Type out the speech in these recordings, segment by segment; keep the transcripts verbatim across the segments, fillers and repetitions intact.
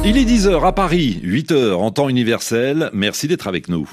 Il est dix heures à Paris, huit heures en temps universel. Merci d'être avec nous.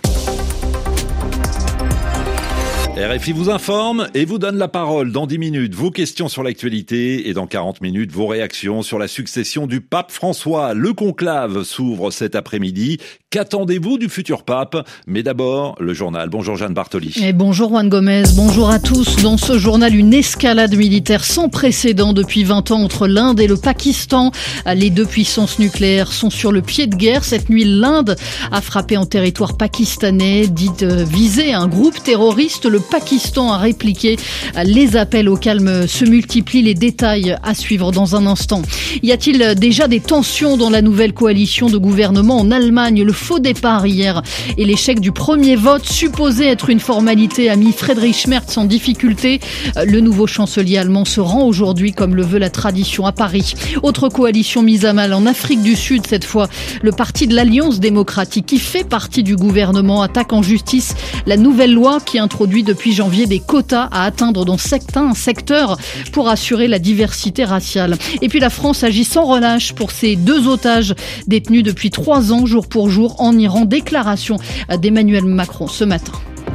R F I vous informe et vous donne la parole dans dix minutes. Vos questions sur l'actualité et dans quarante minutes, vos réactions sur la succession du pape François. Le conclave s'ouvre cet après-midi. Qu'attendez-vous du futur pape? Mais d'abord, le journal. Bonjour Jeanne Bartoli. Et bonjour Juan Gomez, bonjour à tous. Dans ce journal, une escalade militaire sans précédent depuis vingt ans entre l'Inde et le Pakistan. Les deux puissances nucléaires sont sur le pied de guerre. Cette nuit, l'Inde a frappé en territoire pakistanais, dit viser un groupe terroriste. Le Pakistan a répliqué. Les appels au calme se multiplient. Les détails à suivre dans un instant. Y a-t-il déjà des tensions dans la nouvelle coalition de gouvernement en Allemagne? Le faux départ hier et l'échec du premier vote supposé être une formalité a mis Friedrich Merz en difficulté. Le nouveau chancelier allemand se rend aujourd'hui comme le veut la tradition à Paris. Autre coalition mise à mal en Afrique du Sud cette fois. Le parti de l'Alliance démocratique qui fait partie du gouvernement attaque en justice la nouvelle loi qui introduit depuis janvier des quotas à atteindre dans certains secteurs pour assurer la diversité raciale. Et puis la France agit sans relâche pour ses deux otages détenus depuis trois ans jour pour jour en Iran. Déclaration d'Emmanuel Macron ce matin.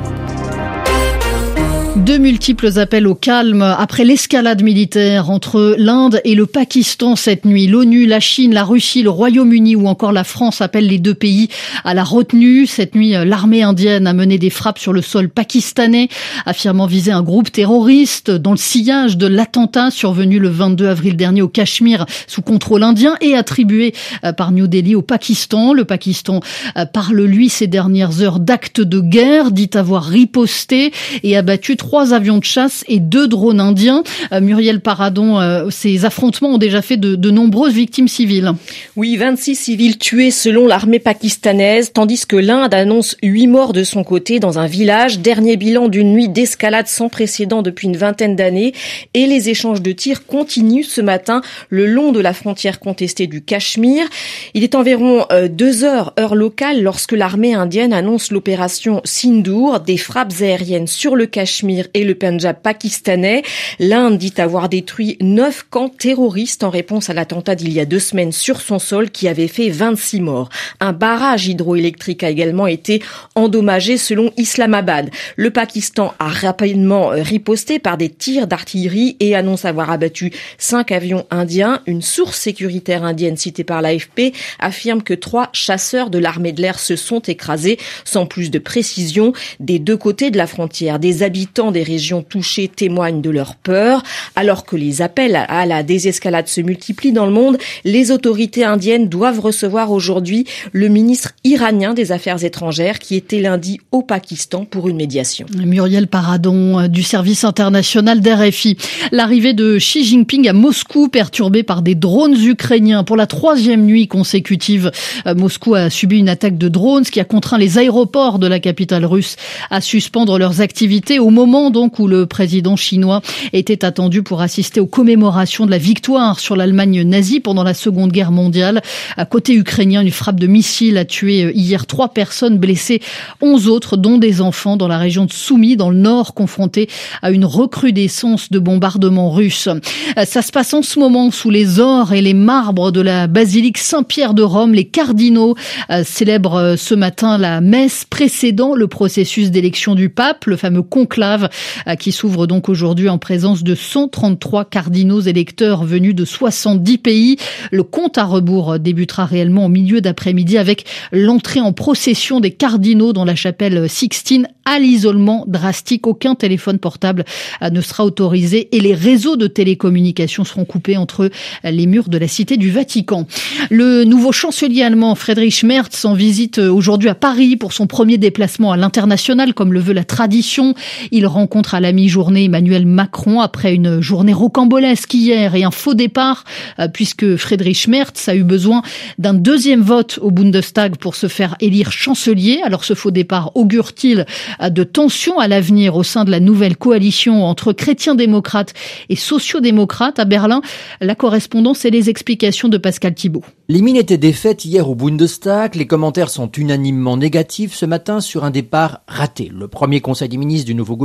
De multiples appels au calme après l'escalade militaire entre l'Inde et le Pakistan cette nuit. L'ONU, la Chine, la Russie, le Royaume-Uni ou encore la France appellent les deux pays à la retenue. Cette nuit, l'armée indienne a mené des frappes sur le sol pakistanais, affirmant viser un groupe terroriste dans le sillage de l'attentat survenu le vingt-deux avril dernier au Cachemire sous contrôle indien et attribué par New Delhi au Pakistan. Le Pakistan parle, lui, ces dernières heures d'actes de guerre, dit avoir riposté et abattu trois avions de chasse et deux drones indiens. Euh, Muriel Paradon, euh, ces affrontements ont déjà fait de, de nombreuses victimes civiles. Oui, vingt-six civils tués selon l'armée pakistanaise, tandis que l'Inde annonce huit morts de son côté dans un village. Dernier bilan d'une nuit d'escalade sans précédent depuis une vingtaine d'années. Et les échanges de tirs continuent ce matin le long de la frontière contestée du Cachemire. Il est environ euh, deux heures, heure locale, lorsque l'armée indienne annonce l'opération Sindoor, des frappes aériennes sur le Cachemire et le Pendjab pakistanais. L'Inde dit avoir détruit neuf camps terroristes en réponse à l'attentat d'il y a deux semaines sur son sol qui avait fait vingt-six morts. Un barrage hydroélectrique a également été endommagé selon Islamabad. Le Pakistan a rapidement riposté par des tirs d'artillerie et annonce avoir abattu cinq avions indiens. Une source sécuritaire indienne citée par l'A F P affirme que trois chasseurs de l'armée de l'air se sont écrasés. Sans plus de précision, des deux côtés de la frontière, des habitants des régions touchées témoignent de leur peur. Alors que les appels à la désescalade se multiplient dans le monde, les autorités indiennes doivent recevoir aujourd'hui le ministre iranien des Affaires étrangères qui était lundi au Pakistan pour une médiation. Muriel Paradon du service international d'R F I. L'arrivée de Xi Jinping à Moscou perturbée par des drones ukrainiens. Pour la troisième nuit consécutive, Moscou a subi une attaque de drones, ce qui a contraint les aéroports de la capitale russe à suspendre leurs activités au moment donc où le président chinois était attendu pour assister aux commémorations de la victoire sur l'Allemagne nazie pendant la Seconde Guerre mondiale. À côté ukrainien, une frappe de missile a tué hier trois personnes, blessé onze autres, dont des enfants dans la région de Soumy, dans le nord, confrontés à une recrudescence de bombardements russes. Ça se passe en ce moment sous les ors et les marbres de la basilique Saint-Pierre de Rome. Les cardinaux célèbrent ce matin la messe précédant le processus d'élection du pape, le fameux conclave qui s'ouvre donc aujourd'hui en présence de cent trente-trois cardinaux électeurs venus de soixante-dix pays. Le compte à rebours débutera réellement au milieu d'après-midi avec l'entrée en procession des cardinaux dans la chapelle Sixtine à l'isolement drastique. Aucun téléphone portable ne sera autorisé et les réseaux de télécommunications seront coupés entre les murs de la Cité du Vatican. Le nouveau chancelier allemand Friedrich Merz en visite aujourd'hui à Paris pour son premier déplacement à l'international comme le veut la tradition. Il rencontre à la mi-journée Emmanuel Macron après une journée rocambolesque hier et un faux départ puisque Friedrich Merz a eu besoin d'un deuxième vote au Bundestag pour se faire élire chancelier. Alors ce faux départ augure-t-il de tensions à l'avenir au sein de la nouvelle coalition entre chrétiens-démocrates et sociaux-démocrates à Berlin? La correspondance et les explications de Pascal Thibault. Les mines étaient défaites hier au Bundestag. Les commentaires sont unanimement négatifs ce matin sur un départ raté. Le premier conseil des ministres du nouveau gouvernement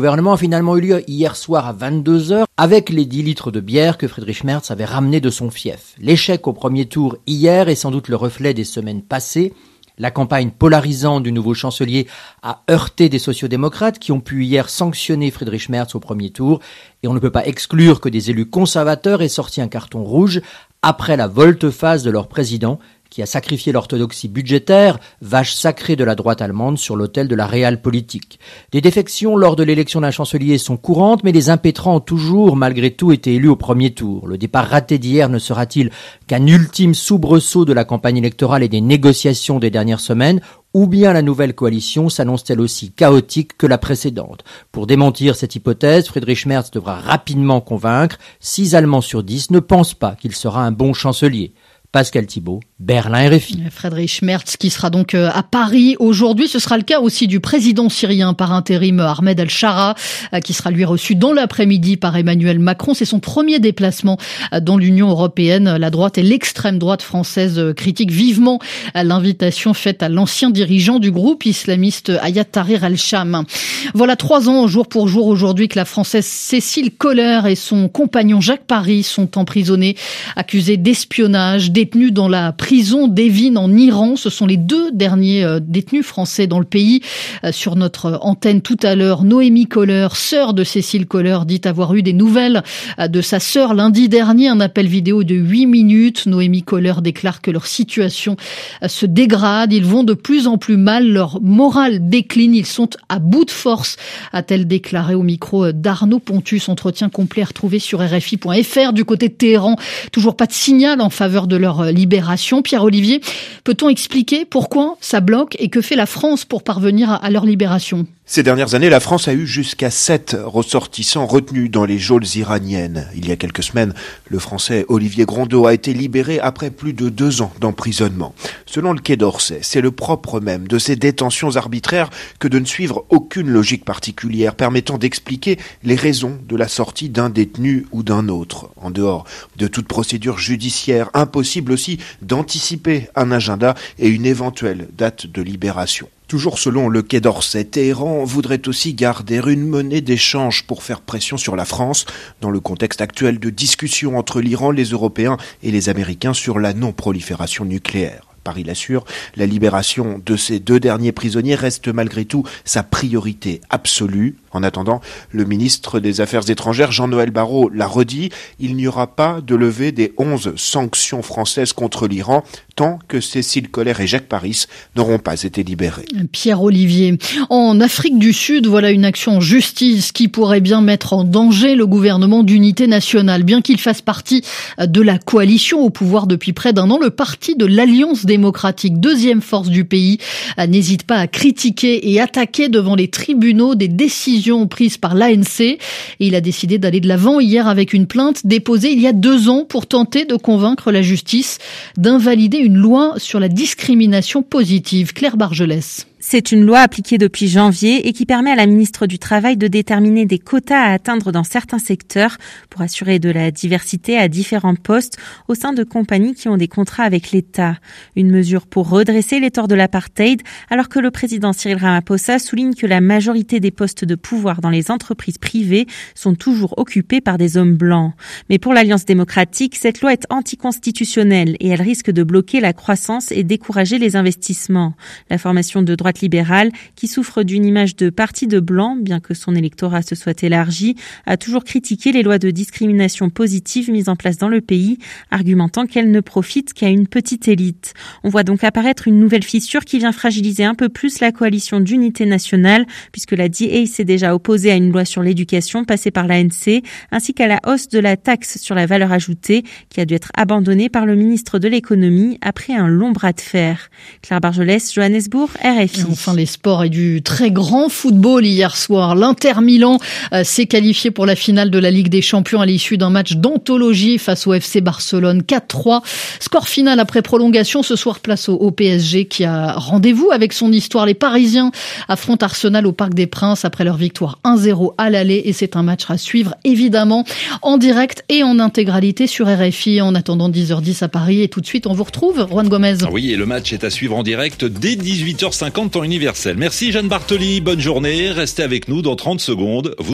gouvernement a finalement eu lieu hier soir à vingt-deux heures avec les dix litres de bière que Friedrich Merz avait ramenés de son fief. L'échec au premier tour hier est sans doute le reflet des semaines passées. La campagne polarisante du nouveau chancelier a heurté des sociodémocrates qui ont pu hier sanctionner Friedrich Merz au premier tour. Et on ne peut pas exclure que des élus conservateurs aient sorti un carton rouge après la volte-face de leur président qui a sacrifié l'orthodoxie budgétaire, vache sacrée de la droite allemande, sur l'autel de la réelle politique. Des défections lors de l'élection d'un chancelier sont courantes, mais les impétrants ont toujours, malgré tout, été élus au premier tour. Le départ raté d'hier ne sera-t-il qu'un ultime soubresaut de la campagne électorale et des négociations des dernières semaines, ou bien la nouvelle coalition s'annonce-t-elle aussi chaotique que la précédente? Pour démentir cette hypothèse, Friedrich Merz devra rapidement convaincre. Six Allemands sur dix ne pensent pas qu'il sera un bon chancelier. Pascal Thibault, Berlin R F I. Friedrich Merz qui sera donc à Paris aujourd'hui. Ce sera le cas aussi du président syrien par intérim Ahmed al-Shara qui sera lui reçu dans l'après-midi par Emmanuel Macron. C'est son premier déplacement dans l'Union européenne. La droite et l'extrême droite française critiquent vivement l'invitation faite à l'ancien dirigeant du groupe islamiste Ayat Tahrir al-Sham. Voilà trois ans jour pour jour aujourd'hui que la Française Cécile Kohler et son compagnon Jacques Paris sont emprisonnés, accusés d'espionnage, détenus dans la prison d'Evin en Iran. Ce sont les deux derniers détenus français dans le pays. Sur notre antenne tout à l'heure, Noémie Kohler, sœur de Cécile Kohler, dit avoir eu des nouvelles de sa sœur lundi dernier. Un appel vidéo de huit minutes. Noémie Kohler déclare que leur situation se dégrade. Ils vont de plus en plus mal. Leur morale décline. Ils sont à bout de force, a-t-elle déclaré au micro d'Arnaud Pontus. Entretien complet retrouvé sur R F I point F R. Du côté de Téhéran, toujours pas de signal en faveur de leur libération. Pierre-Olivier, peut-on expliquer pourquoi ça bloque et que fait la France pour parvenir à leur libération ? Ces dernières années, la France a eu jusqu'à sept ressortissants retenus dans les geôles iraniennes. Il y a quelques semaines, le Français Olivier Grondeau a été libéré après plus de deux ans d'emprisonnement. Selon le Quai d'Orsay, c'est le propre même de ces détentions arbitraires que de ne suivre aucune logique particulière permettant d'expliquer les raisons de la sortie d'un détenu ou d'un autre. En dehors de toute procédure judiciaire, impossible aussi d'anticiper un agenda et une éventuelle date de libération. Toujours selon le Quai d'Orsay, Téhéran voudrait aussi garder une monnaie d'échange pour faire pression sur la France dans le contexte actuel de discussion entre l'Iran, les Européens et les Américains sur la non-prolifération nucléaire. Paris l'assure, la libération de ces deux derniers prisonniers reste malgré tout sa priorité absolue. En attendant, le ministre des Affaires étrangères, Jean-Noël Barrot, l'a redit, il n'y aura pas de levée des onze sanctions françaises contre l'Iran tant que Cécile Kohler et Jacques Paris n'auront pas été libérés. Pierre-Olivier, en Afrique du Sud, voilà une action en justice qui pourrait bien mettre en danger le gouvernement d'unité nationale. Bien qu'il fasse partie de la coalition au pouvoir depuis près d'un an, le parti de l'Alliance démocratique, deuxième force du pays, n'hésite pas à critiquer et attaquer devant les tribunaux des décisions prises par l'A N C. Et il a décidé d'aller de l'avant hier avec une plainte déposée il y a deux ans pour tenter de convaincre la justice d'invalider une loi sur la discrimination positive. Claire Bargelès. C'est une loi appliquée depuis janvier et qui permet à la ministre du Travail de déterminer des quotas à atteindre dans certains secteurs pour assurer de la diversité à différents postes au sein de compagnies qui ont des contrats avec l'État. Une mesure pour redresser les torts de l'apartheid, alors que le président Cyril Ramaphosa souligne que la majorité des postes de pouvoir dans les entreprises privées sont toujours occupés par des hommes blancs. Mais pour l'Alliance démocratique, cette loi est anticonstitutionnelle et elle risque de bloquer la croissance et décourager les investissements. La formation de droite libérale, qui souffre d'une image de parti de blanc, bien que son électorat se soit élargi, a toujours critiqué les lois de discrimination positive mises en place dans le pays, argumentant qu'elles ne profitent qu'à une petite élite. On voit donc apparaître une nouvelle fissure qui vient fragiliser un peu plus la coalition d'unité nationale, puisque la D A s'est déjà opposée à une loi sur l'éducation passée par l'A N C, ainsi qu'à la hausse de la taxe sur la valeur ajoutée, qui a dû être abandonnée par le ministre de l'économie après un long bras de fer. Claire Bargelès, Johannesburg, R F I. Enfin, les sports et du très grand football hier soir. L'Inter Milan euh, s'est qualifié pour la finale de la Ligue des Champions à l'issue d'un match d'anthologie face au F C Barcelone. quatre trois. Score final après prolongation. Ce soir, place au, au P S G qui a rendez-vous avec son histoire. Les Parisiens affrontent Arsenal au Parc des Princes après leur victoire un zéro à l'aller. Et c'est un match à suivre, évidemment, en direct et en intégralité sur R F I. En attendant dix heures dix à Paris. Et tout de suite, on vous retrouve, Juan Gomez. Oui, et le match est à suivre en direct dès dix-huit heures cinquante de temps universel. Merci Jeanne Bartoli, bonne journée. Restez avec nous dans trente secondes. Vous